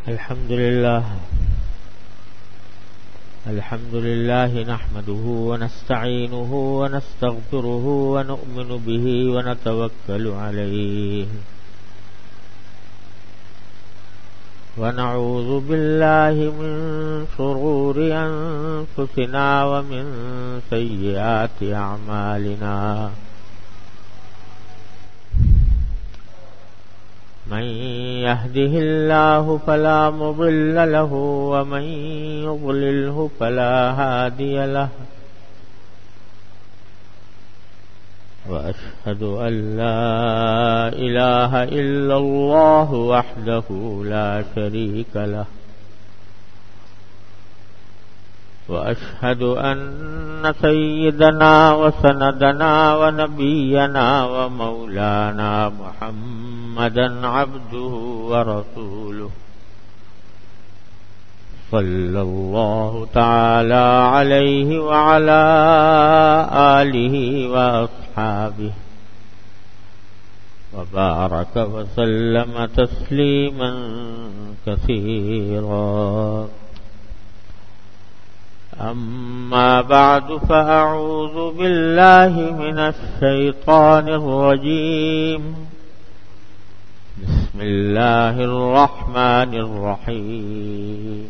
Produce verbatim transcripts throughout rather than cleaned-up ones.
الحمد لله الحمد لله نحمده ونستعينه ونستغفره ونؤمن به ونتوكل عليه ونعوذ بالله من شرور أنفسنا ومن سيئات أعمالنا من يهده الله فلا مضل له ومن يضلله فلا هادي له وأشهد أن لا إله إلا الله وحده لا شريك له وأشهد أن سيدنا وسندنا ونبينا ومولانا محمدا عبده ورسوله صلى الله تعالى عليه وعلى آله وأصحابه وبارك وسلم تسليما كثيرا. أما بعد فأعوذ بالله من الشيطان الرجيم. بسم الله الرحمن الرحيم.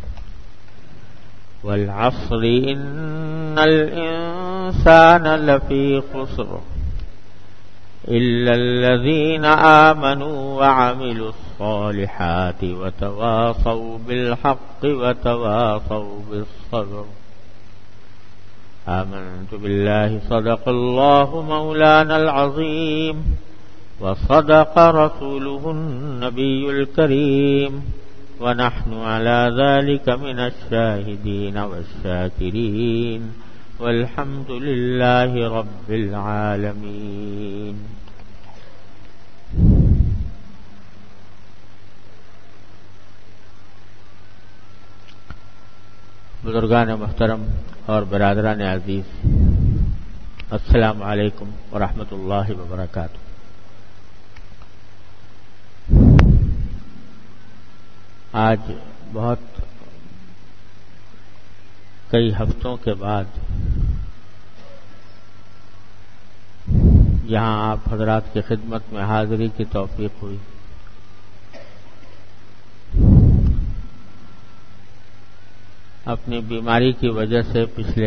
والعصر إن الإنسان لفي خسر إلا الذين آمنوا وعملوا الصالحات وتواصوا بالحق وتواصوا بالصبر. آمنت بالله صدق الله مولانا العظيم وصدق رسوله النبي الكريم ونحن على ذلك من الشاهدين والشاكرين والحمد لله رب العالمين. بزرگان محترم اور برادران عزیز، السلام علیکم ورحمۃ اللہ وبرکاتہ. آج بہت کئی ہفتوں کے بعد یہاں آپ حضرات کی خدمت میں حاضری کی توفیق ہوئی. اپنی بیماری کی وجہ سے پچھلے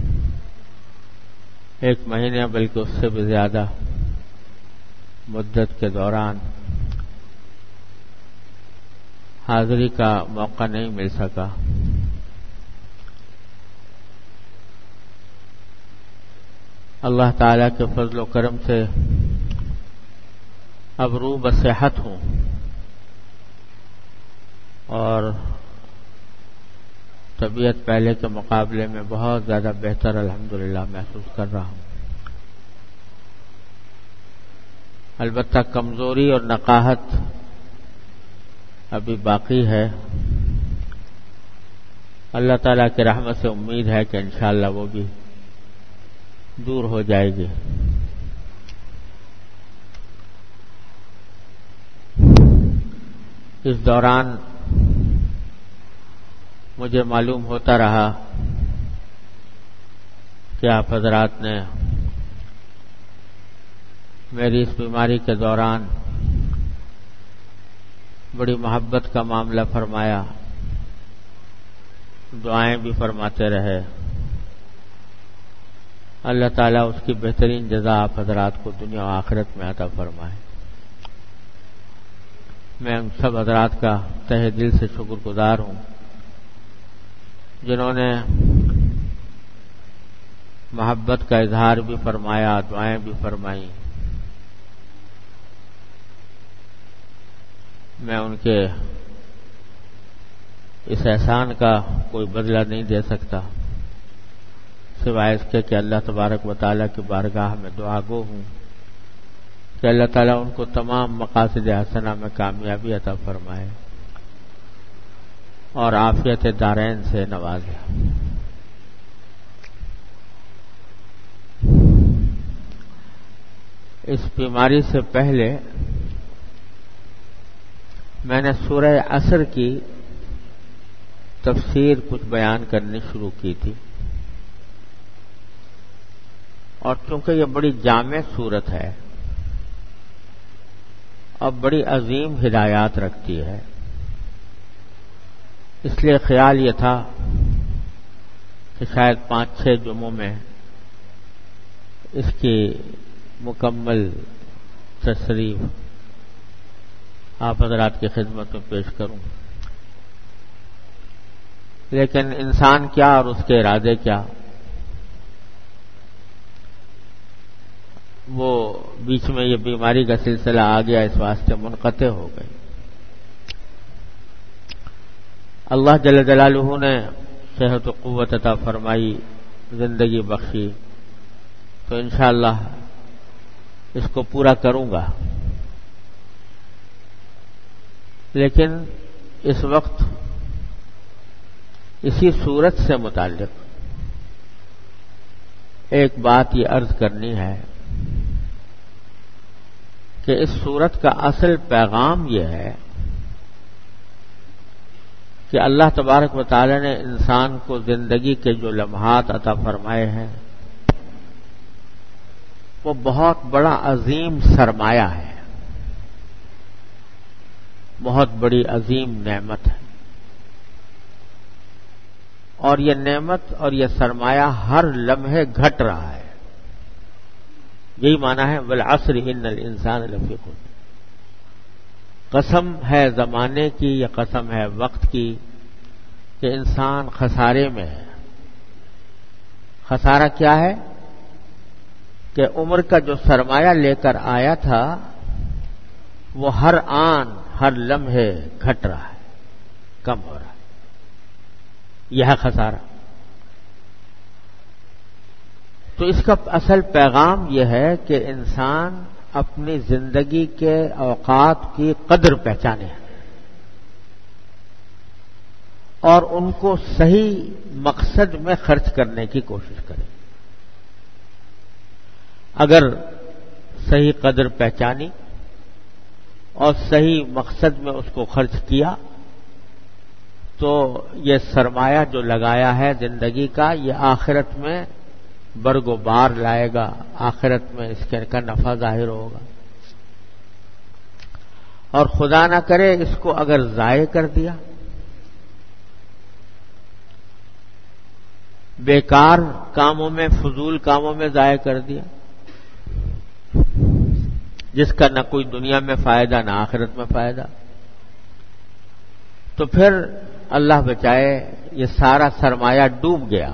ایک مہینے بلکہ اس سے بھی زیادہ مدت کے دوران حاضری کا موقع نہیں مل سکا. اللہ تعالیٰ کے فضل و کرم سے اب روح بصحت ہوں اور طبیعت پہلے کے مقابلے میں بہت زیادہ بہتر الحمدللہ محسوس کر رہا ہوں. البتہ کمزوری اور نقاہت ابھی باقی ہے. اللہ تعالیٰ کی رحمت سے امید ہے کہ انشاءاللہ وہ بھی دور ہو جائے گی. اس دوران مجھے معلوم ہوتا رہا کہ آپ حضرات نے میری اس بیماری کے دوران بڑی محبت کا معاملہ فرمایا، دعائیں بھی فرماتے رہے. اللہ تعالیٰ اس کی بہترین جزا آپ حضرات کو دنیا و آخرت میں عطا فرمائے. میں ان سب حضرات کا تہہ دل سے شکر گزار ہوں جنہوں نے محبت کا اظہار بھی فرمایا، دعائیں بھی فرمائیں. میں ان کے اس احسان کا کوئی بدلہ نہیں دے سکتا سوائے اس کے کہ اللہ تبارک و تعالیٰ کی بارگاہ میں دعا گو ہوں کہ اللہ تعالیٰ ان کو تمام مقاصد حسنہ میں کامیابی عطا فرمائے اور عافیت دارین سے نوازے. اس بیماری سے پہلے میں نے سورہ عصر کی تفسیر کچھ بیان کرنی شروع کی تھی، اور چونکہ یہ بڑی جامع سورت ہے اور بڑی عظیم ہدایات رکھتی ہے، اس لیے خیال یہ تھا کہ شاید پانچ چھ جمعوں میں اس کی مکمل تشریح آپ حضرات کی خدمت میں پیش کروں، لیکن انسان کیا اور اس کے ارادے کیا، وہ بیچ میں یہ بیماری کا سلسلہ آ گیا، اس واسطے منقطع ہو گئی۔ اللہ جل جلالہ نے صحت و قوت عطا فرمائی، زندگی بخشی، تو انشاءاللہ اس کو پورا کروں گا، لیکن اس وقت اسی صورت سے متعلق ایک بات یہ عرض کرنی ہے کہ اس صورت کا اصل پیغام یہ ہے کہ اللہ تبارک و تعالی نے انسان کو زندگی کے جو لمحات عطا فرمائے ہیں وہ بہت بڑا عظیم سرمایہ ہے، بہت بڑی عظیم نعمت ہے، اور یہ نعمت اور یہ سرمایہ ہر لمحے گھٹ رہا ہے۔ یہی معنی ہے والعصر ان الانسان لفی خسر، قسم ہے زمانے کی یا قسم ہے وقت کی کہ انسان خسارے میں ہے۔ خسارہ کیا ہے؟ کہ عمر کا جو سرمایہ لے کر آیا تھا وہ ہر آن ہر لمحے گھٹ رہا ہے، کم ہو رہا ہے، یہ ہے خسارہ۔ تو اس کا اصل پیغام یہ ہے کہ انسان اپنی زندگی کے اوقات کی قدر پہچانے اور ان کو صحیح مقصد میں خرچ کرنے کی کوشش کرے۔ اگر صحیح قدر پہچانی اور صحیح مقصد میں اس کو خرچ کیا تو یہ سرمایہ جو لگایا ہے زندگی کا، یہ آخرت میں برگ و بار لائے گا، آخرت میں اس کے کا نفع ظاہر ہوگا۔ اور خدا نہ کرے اس کو اگر ضائع کر دیا، بیکار کاموں میں، فضول کاموں میں ضائع کر دیا، جس کا نہ کوئی دنیا میں فائدہ نہ آخرت میں فائدہ، تو پھر اللہ بچائے یہ سارا سرمایہ ڈوب گیا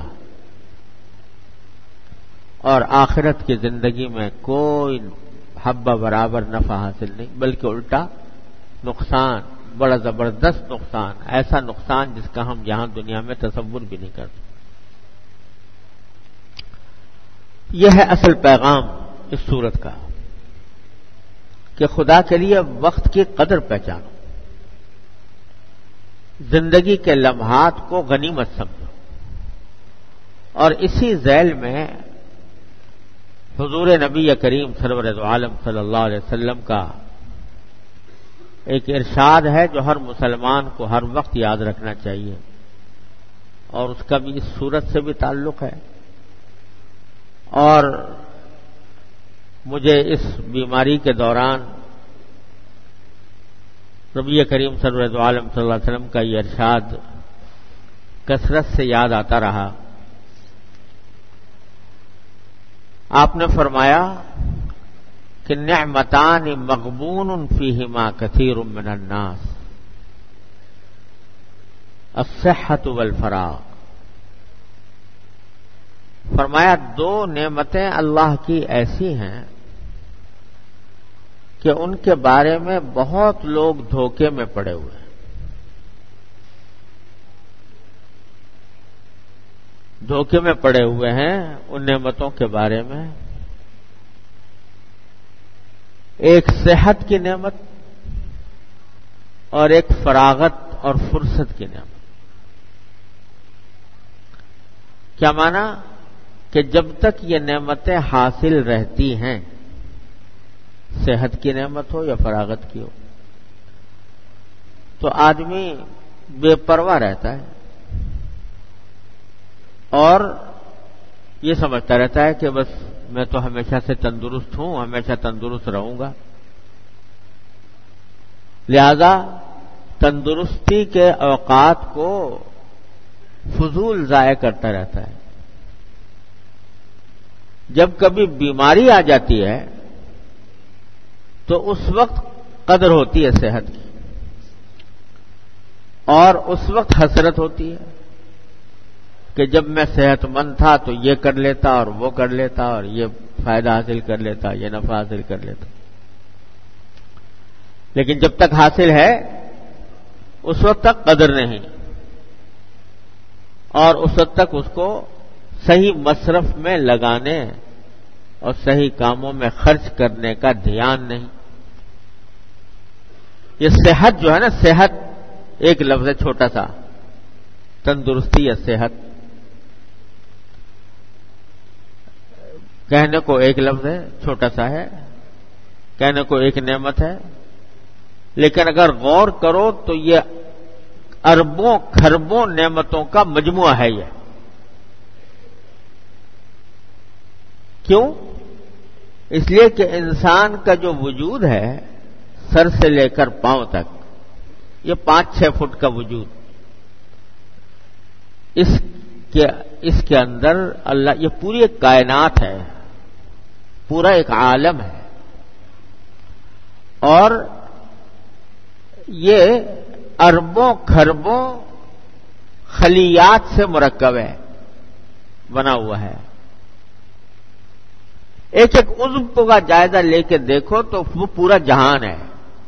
اور آخرت کی زندگی میں کوئی حبہ برابر نفع حاصل نہیں، بلکہ الٹا نقصان، بڑا زبردست نقصان، ایسا نقصان جس کا ہم یہاں دنیا میں تصور بھی نہیں کرتے۔ یہ ہے اصل پیغام اس سورت کا کہ خدا کے لیے وقت کی قدر پہچانو، زندگی کے لمحات کو غنیمت سمجھو، اور اسی ذیل میں حضور نبی کریم سرور دو عالم صلی اللہ علیہ وسلم کا ایک ارشاد ہے جو ہر مسلمان کو ہر وقت یاد رکھنا چاہیے، اور اس کا بھی اس صورت سے بھی تعلق ہے۔ اور مجھے اس بیماری کے دوران نبی کریم صلی اللہ علیہ صلی اللہ علیہ وسلم کا یہ ارشاد کثرت سے یاد آتا رہا۔ آپ نے فرمایا کہ نعمتان مغبون فیہما کثیر من الناس، الصحۃ والفراغ۔ فرمایا دو نعمتیں اللہ کی ایسی ہیں کہ ان کے بارے میں بہت لوگ دھوکے میں پڑے ہوئے ہیں، دھوکے میں پڑے ہوئے ہیں ان نعمتوں کے بارے میں۔ ایک صحت کی نعمت اور ایک فراغت اور فرصت کی نعمت۔ کیا معنی؟ کہ جب تک یہ نعمتیں حاصل رہتی ہیں، صحت کی نعمت ہو یا فراغت کی ہو، تو آدمی بے پرواہ رہتا ہے اور یہ سمجھتا رہتا ہے کہ بس میں تو ہمیشہ سے تندرست ہوں، ہمیشہ تندرست رہوں گا. لہذا تندرستی کے اوقات کو فضول ضائع کرتا رہتا ہے. جب کبھی بیماری آ جاتی ہے تو اس وقت قدر ہوتی ہے صحت کی، اور اس وقت حسرت ہوتی ہے کہ جب میں صحت مند تھا تو یہ کر لیتا اور وہ کر لیتا اور یہ فائدہ حاصل کر لیتا، یہ نفع حاصل کر لیتا. لیکن جب تک حاصل ہے اس وقت تک قدر نہیں، اور اس وقت تک اس کو صحیح مصرف میں لگانے اور صحیح کاموں میں خرچ کرنے کا دھیان نہیں. یہ صحت جو ہے نا، صحت ایک لفظ ہے چھوٹا سا، تندرستی یا صحت کہنے کو ایک لفظ ہے، چھوٹا سا ہے، کہنے کو ایک نعمت ہے، لیکن اگر غور کرو تو یہ اربوں کھربوں نعمتوں کا مجموعہ ہے. یہ کیوں؟ اس لیے کہ انسان کا جو وجود ہے سر سے لے کر پاؤں تک، یہ پانچ چھ فٹ کا وجود، اس کے اس کے اندر اللہ، یہ پوری ایک کائنات ہے، پورا ایک عالم ہے، اور یہ اربوں کھربوں خلیات سے مرکب ہے، بنا ہوا ہے. ایک ایک عضو کا جائزہ لے کے دیکھو تو وہ پورا جہان ہے.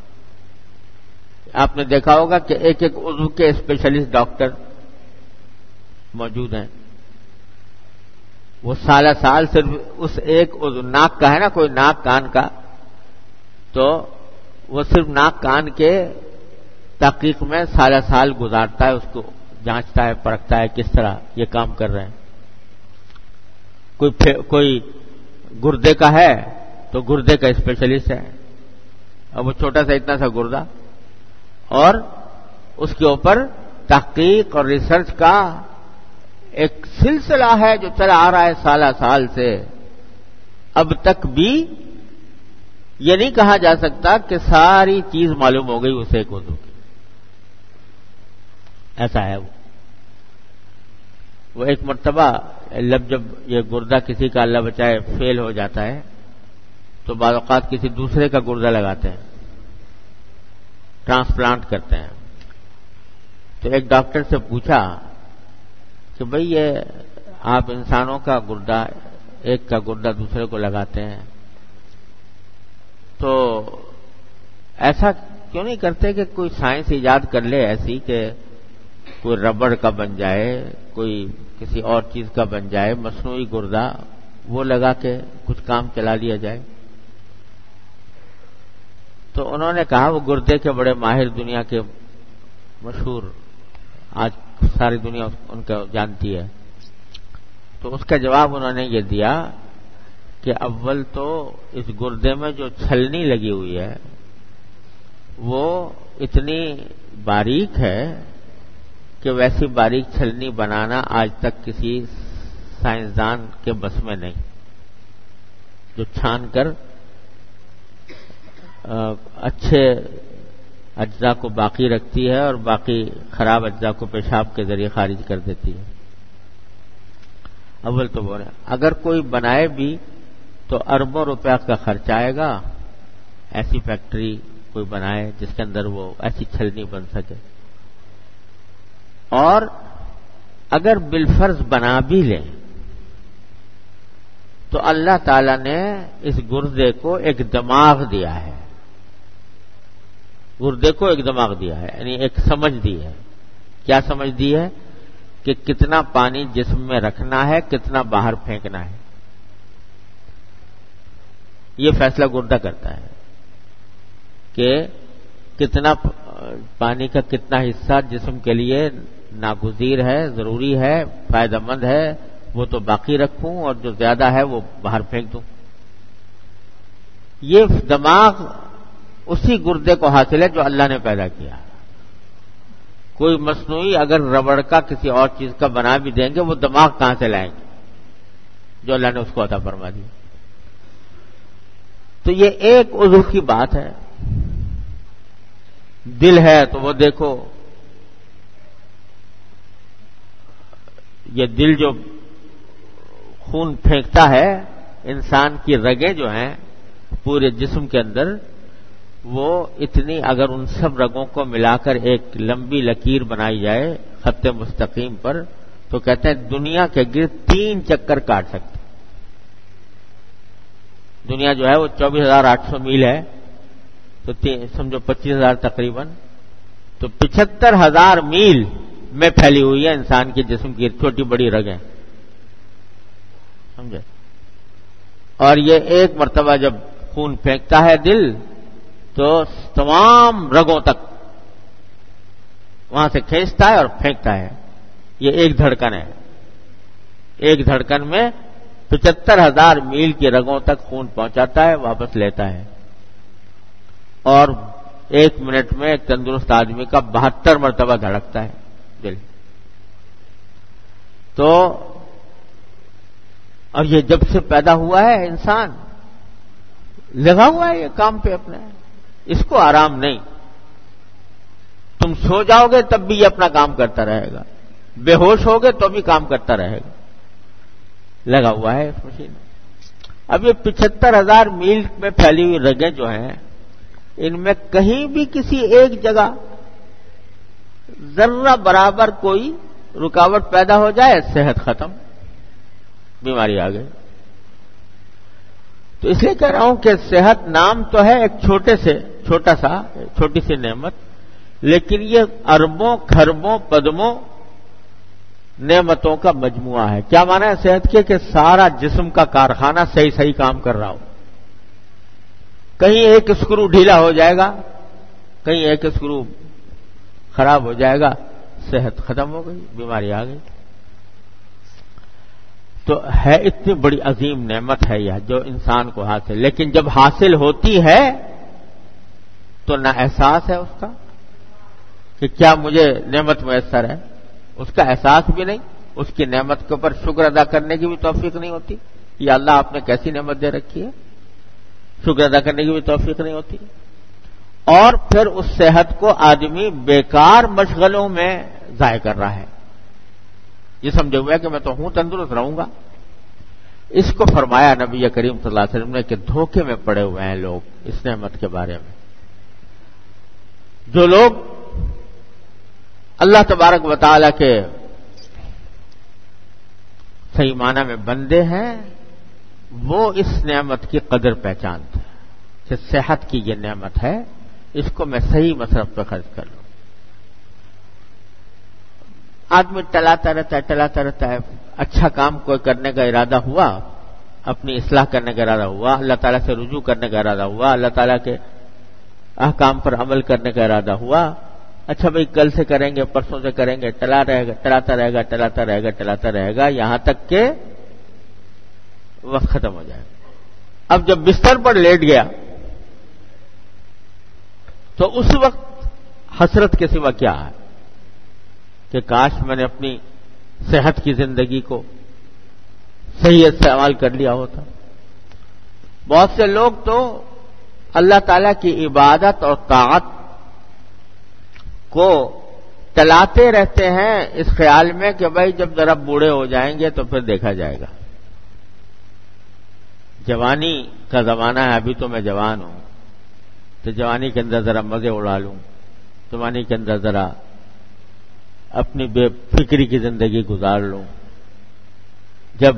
آپ نے دیکھا ہوگا کہ ایک ایک عضو کے اسپیشلسٹ ڈاکٹر موجود ہیں. وہ سالہ سال صرف اس ایک عضو، ناک کا ہے نا، کوئی ناک کان کا، تو وہ صرف ناک کان کے تحقیق میں سالہ سال گزارتا ہے، اس کو جانچتا ہے، پرکھتا ہے کس طرح یہ کام کر رہے ہیں. کوئی کوئی گردے کا ہے تو گردے کا اسپیشلسٹ ہے، اب وہ چھوٹا سا اتنا سا گردہ، اور اس کے اوپر تحقیق اور ریسرچ کا ایک سلسلہ ہے جو چلا آ رہا ہے سالہ سال سے. اب تک بھی یہ نہیں کہا جا سکتا کہ ساری چیز معلوم ہو گئی اسے ایک عضو کی. ایسا ہے وہ وہ ایک مرتبہ جب جب یہ گردہ کسی کا اللہ بچائے فیل ہو جاتا ہے تو بعض اوقات کسی دوسرے کا گردہ لگاتے ہیں، ٹرانسپلانٹ کرتے ہیں. تو ایک ڈاکٹر سے پوچھا کہ بھئی یہ آپ انسانوں کا گردہ، ایک کا گردہ دوسرے کو لگاتے ہیں، تو ایسا کیوں نہیں کرتے کہ کوئی سائنس ایجاد کر لے ایسی کہ کوئی ربڑ کا بن جائے، کوئی کسی اور چیز کا بن جائے، مصنوعی گردہ، وہ لگا کے کچھ کام چلا لیا جائے. تو انہوں نے کہا، وہ گردے کے بڑے ماہر، دنیا کے مشہور، آج ساری دنیا ان کا جانتی ہے. تو اس کا جواب انہوں نے یہ دیا کہ اول تو اس گردے میں جو چھلنی لگی ہوئی ہے وہ اتنی باریک ہے کہ ویسی باریک چھلنی بنانا آج تک کسی سائنسدان کے بس میں نہیں، جو چھان کر اچھے اجزاء کو باقی رکھتی ہے اور باقی خراب اجزاء کو پیشاب کے ذریعے خارج کر دیتی ہے. اول تو بولے اگر کوئی بنائے بھی تو اربوں روپیہ کا خرچ آئے گا، ایسی فیکٹری کوئی بنائے جس کے اندر وہ ایسی چھلنی بن سکے. اور اگر بالفرض بنا بھی لیں تو اللہ تعالی نے اس گردے کو ایک دماغ دیا ہے، گردے کو ایک دماغ دیا ہے، یعنی ایک سمجھ دی ہے. کیا سمجھ دی ہے؟ کہ کتنا پانی جسم میں رکھنا ہے، کتنا باہر پھینکنا ہے. یہ فیصلہ گردہ کرتا ہے کہ کتنا پانی کا کتنا حصہ جسم کے لیے ناگزیر ہے، ضروری ہے، فائدہ مند ہے، وہ تو باقی رکھوں، اور جو زیادہ ہے وہ باہر پھینک دوں. یہ دماغ اسی گردے کو حاصل ہے جو اللہ نے پیدا کیا. کوئی مصنوعی اگر ربڑ کا کسی اور چیز کا بنا بھی دیں گے وہ دماغ کہاں سے لائیں گے جو اللہ نے اس کو عطا فرما دی. تو یہ ایک عضو کی بات ہے. دل ہے تو وہ دیکھو یہ دل جو خون پھینکتا ہے، انسان کی رگیں جو ہیں پورے جسم کے اندر وہ اتنی، اگر ان سب رگوں کو ملا کر ایک لمبی لکیر بنائی جائے خط مستقیم پر تو کہتے ہیں دنیا کے گرد تین چکر کاٹ سکتے. دنیا جو ہے وہ چوبیس ہزار آٹھ سو میل ہے تو سمجھو پچیس ہزار تقریباً، تو پچہتر ہزار میل میں پھیلی ہوئی ہے انسان کے جسم کی چھوٹی بڑی رگیں، سمجھے. اور یہ ایک مرتبہ جب خون پھینکتا ہے دل تو تمام رگوں تک وہاں سے کھینچتا ہے اور پھینکتا ہے. یہ ایک دھڑکن ہے، ایک دھڑکن میں پچہتر ہزار میل کی رگوں تک خون پہنچاتا ہے، واپس لیتا ہے. اور ایک منٹ میں ایک تندرست آدمی کا بہتر مرتبہ دھڑکتا ہے دل. تو اور یہ جب سے پیدا ہوا ہے انسان لگا ہوا ہے یہ کام پہ اپنے، اس کو آرام نہیں. تم سو جاؤ گے تب بھی یہ اپنا کام کرتا رہے گا، بے ہوش ہوگے تو بھی کام کرتا رہے گا، لگا ہوا ہے اس مشین میں. اب یہ پچہتر ہزار میل میں پھیلی ہوئی رگیں جو ہیں ان میں کہیں بھی کسی ایک جگہ ذرہ برابر کوئی رکاوٹ پیدا ہو جائے صحت ختم، بیماری آ گئی. تو اس لیے کہہ رہا ہوں کہ صحت نام تو ہے ایک چھوٹے سے چھوٹا سا چھوٹی سی نعمت، لیکن یہ اربوں کھربوں پدموں نعمتوں کا مجموعہ ہے. کیا معنی ہے صحت کے؟ کہ سارا جسم کا کارخانہ صحیح صحیح کام کر رہا ہو. کہیں ایک اسکرو ڈھیلا ہو جائے گا، کہیں ایک اسکرو خراب ہو جائے گا، صحت ختم ہو گئی، بیماری آ گئی. تو ہے اتنی بڑی عظیم نعمت ہے یہ جو انسان کو حاصل، لیکن جب حاصل ہوتی ہے تو نہ احساس ہے اس کا کہ کیا مجھے نعمت میسر ہے، اس کا احساس بھی نہیں، اس کی نعمت کے اوپر شکر ادا کرنے کی بھی توفیق نہیں ہوتی. یا اللہ آپ نے کیسی نعمت دے رکھی ہے، شکر ادا کرنے کی بھی توفیق نہیں ہوتی. اور پھر اس صحت کو آدمی بیکار مشغلوں میں ضائع کر رہا ہے، یہ سمجھے ہوا کہ میں تو ہوں تندرست رہوں گا. اس کو فرمایا نبی کریم صلی اللہ علیہ وسلم نے کہ دھوکے میں پڑے ہوئے ہیں لوگ اس نعمت کے بارے میں. جو لوگ اللہ تبارک و تعالی کے صحیح معنی میں بندے ہیں وہ اس نعمت کی قدر پہچانتے ہیں کہ صحت کی یہ نعمت ہے، اس کو میں صحیح مصرف پہ خرچ کر لوں. آدمی ٹلاتا رہتا ہے ٹلاتا رہتا ہے اچھا کام کوئی کرنے کا ارادہ ہوا، اپنی اصلاح کرنے کا ارادہ ہوا، اللہ تعالیٰ سے رجوع کرنے کا ارادہ ہوا، اللہ تعالیٰ کے احکام پر عمل کرنے کا ارادہ ہوا، اچھا بھائی کل سے کریں گے پرسوں سے کریں گے، ٹلا رہے گا ٹلاتا رہے گا ٹلاتا رہے گا ٹلاتا رہے گا یہاں تک کہ وقت ختم ہو جائے گا. اب جب بستر پر لیٹ گیا تو اس وقت حسرت کے سوا کیا ہے کہ کاش میں نے اپنی صحت کی زندگی کو صحیح استعمال کر لیا ہوتا. بہت سے لوگ تو اللہ تعالی کی عبادت اور طاعت کو ٹلاتے رہتے ہیں اس خیال میں کہ بھائی جب ذرا بوڑھے ہو جائیں گے تو پھر دیکھا جائے گا. جوانی کا زمانہ ہے، ابھی تو میں جوان ہوں تو جوانی کے اندر ذرا مزے اڑا لوں، جوانی کے اندر ذرا اپنی بے فکری کی زندگی گزار لوں، جب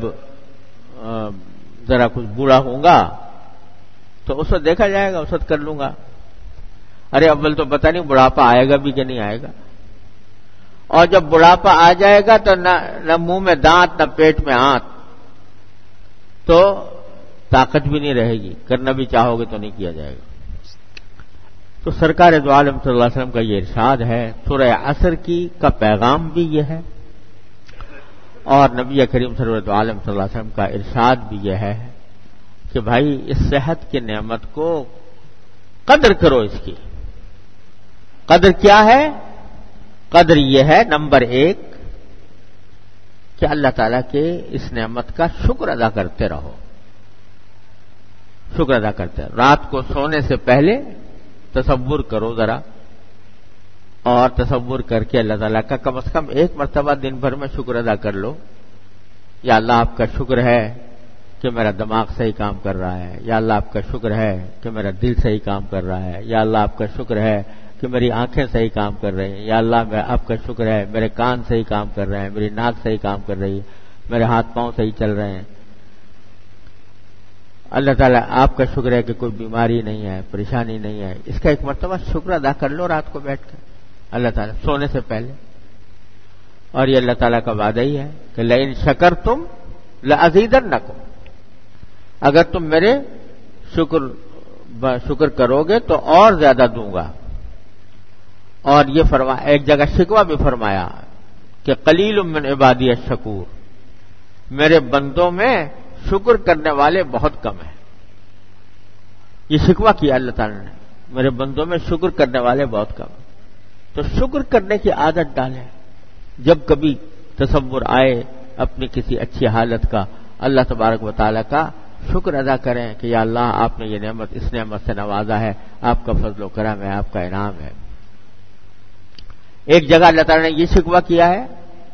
ذرا کچھ بوڑھا ہوں گا تو اس وقت دیکھا جائے گا، اس وقت کر لوں گا. ارے اول تو پتہ نہیں بڑھاپا آئے گا بھی کہ نہیں آئے گا، اور جب بڑھاپا آ جائے گا تو نہ نہ منہ میں دانت نہ پیٹ میں ہاتھ، تو طاقت بھی نہیں رہے گی، کرنا بھی چاہو گے تو نہیں کیا جائے گا. تو سرکار دو عالم صلی اللہ علیہ وسلم کا یہ ارشاد ہے، سورہ عصر کی کا پیغام بھی یہ ہے، اور نبی کریم صلی اللہ علیہ وسلم کا ارشاد بھی یہ ہے کہ بھائی اس صحت کی نعمت کو قدر کرو. اس کی قدر کیا ہے؟ قدر یہ ہے نمبر ایک کہ اللہ تعالیٰ کے اس نعمت کا شکر ادا کرتے رہو، شکر ادا کرتے رہو۔ رات کو سونے سے پہلے تصور کرو ذرا، اور تصور کر کے اللہ تعالیٰ کا کم از کم ایک مرتبہ دن بھر میں شکر ادا کر لو۔ یا اللہ آپ کا شکر ہے کہ میرا دماغ صحیح کام کر رہا ہے، یا اللہ آپ کا شکر ہے کہ میرا دل صحیح کام کر رہا ہے، یا اللہ آپ کا شکر ہے کہ میری آنکھیں صحیح کام کر رہی ہیں، یا اللہ میں آپ کا شکر ہے میرے کان صحیح کام کر رہے ہیں، میری ناک صحیح کام کر رہی ہے، میرے ہاتھ پاؤں صحیح چل رہے ہیں۔ اللہ تعالیٰ آپ کا شکر ہے کہ کوئی بیماری نہیں ہے، پریشانی نہیں ہے۔ اس کا ایک مرتبہ شکر ادا کر لو رات کو بیٹھ کر اللہ تعالیٰ سونے سے پہلے۔ اور یہ اللہ تعالیٰ کا وعدہ ہی ہے کہ لئن شکرتم لأزیدنکم، اگر تم میرے شکر شکر کرو گے تو اور زیادہ دوں گا۔ اور یہ فرما ایک جگہ شکوہ بھی فرمایا کہ قلیل من عبادی الشکور، میرے بندوں میں شکر کرنے والے بہت کم ہیں۔ یہ شکوہ کیا اللہ تعالیٰ نے، میرے بندوں میں شکر کرنے والے بہت کم ہیں۔ تو شکر کرنے کی عادت ڈالیں، جب کبھی تصور آئے اپنی کسی اچھی حالت کا، اللہ تبارک و تعالیٰ کا شکر ادا کریں کہ یا اللہ آپ نے یہ نعمت اس نعمت سے نوازا ہے، آپ کا فضل و کرم ہے، آپ کا انعام ہے۔ ایک جگہ اللہ تعالیٰ نے یہ شکوہ کیا ہے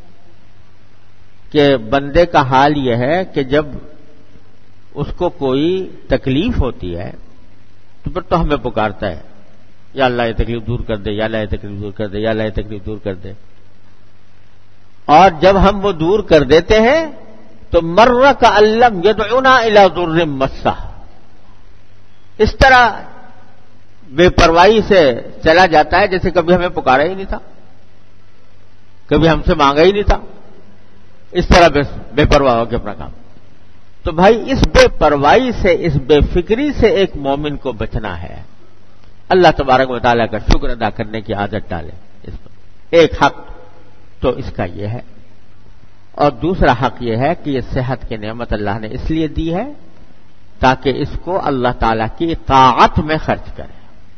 کہ بندے کا حال یہ ہے کہ جب اس کو کوئی تکلیف ہوتی ہے تو پھر تو ہمیں پکارتا ہے، یا اللہ یہ تکلیف دور کر دے، یا اللہ یہ تکلیف دور کر دے، یا اللہ یہ تکلیف دور کر دے۔ اور جب ہم وہ دور کر دیتے ہیں تو مر کا علم یدعونا الی ضر مسہ، اس طرح بے پرواہی سے چلا جاتا ہے جیسے کبھی ہمیں پکارا ہی نہیں تھا، کبھی ہم سے مانگا ہی نہیں تھا، اس طرح بے پرواہ ہو کے اپنا کام۔ تو بھائی اس بے پرواہی سے، اس بے فکری سے ایک مومن کو بچنا ہے۔ اللہ تبارک و تعالیٰ کا شکر ادا کرنے کی عادت ڈالے اس پر۔ ایک حق تو اس کا یہ ہے، اور دوسرا حق یہ ہے کہ یہ صحت کی نعمت اللہ نے اس لیے دی ہے تاکہ اس کو اللہ تعالیٰ کی طاعت میں خرچ کرے،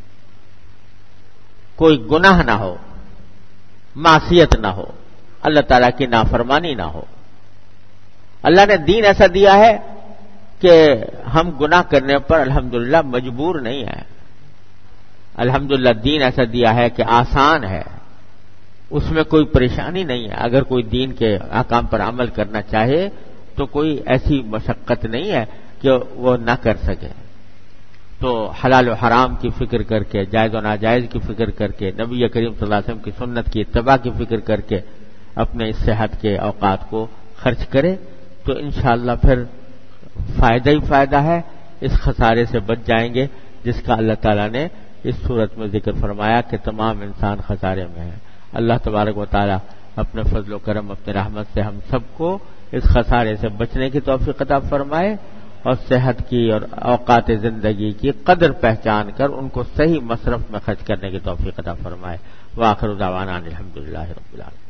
کوئی گناہ نہ ہو، معصیت نہ ہو، اللہ تعالیٰ کی نافرمانی نہ ہو۔ اللہ نے دین ایسا دیا ہے کہ ہم گناہ کرنے پر الحمدللہ مجبور نہیں ہیں۔ الحمدللہ دین ایسا دیا ہے کہ آسان ہے، اس میں کوئی پریشانی نہیں ہے۔ اگر کوئی دین کے احکام پر عمل کرنا چاہے تو کوئی ایسی مشقت نہیں ہے کہ وہ نہ کر سکے۔ تو حلال و حرام کی فکر کر کے، جائز و ناجائز کی فکر کر کے، نبی کریم صلی اللہ علیہ وسلم کی سنت کی اتباع کی فکر کر کے اپنے اس صحت کے اوقات کو خرچ کرے تو انشاءاللہ پھر فائدہ ہی فائدہ ہے، اس خسارے سے بچ جائیں گے جس کا اللہ تعالیٰ نے اس صورت میں ذکر فرمایا کہ تمام انسان خسارے میں ہیں۔ اللہ تبارک و تعالیٰ اپنے فضل و کرم، اپنے رحمت سے ہم سب کو اس خسارے سے بچنے کی توفیق عطا فرمائے، اور صحت کی اور اوقات زندگی کی قدر پہچان کر ان کو صحیح مصرف میں خرچ کرنے کی توفیق عطا فرمائے۔ وآخر دعوانا الحمدللہ رب العالمین۔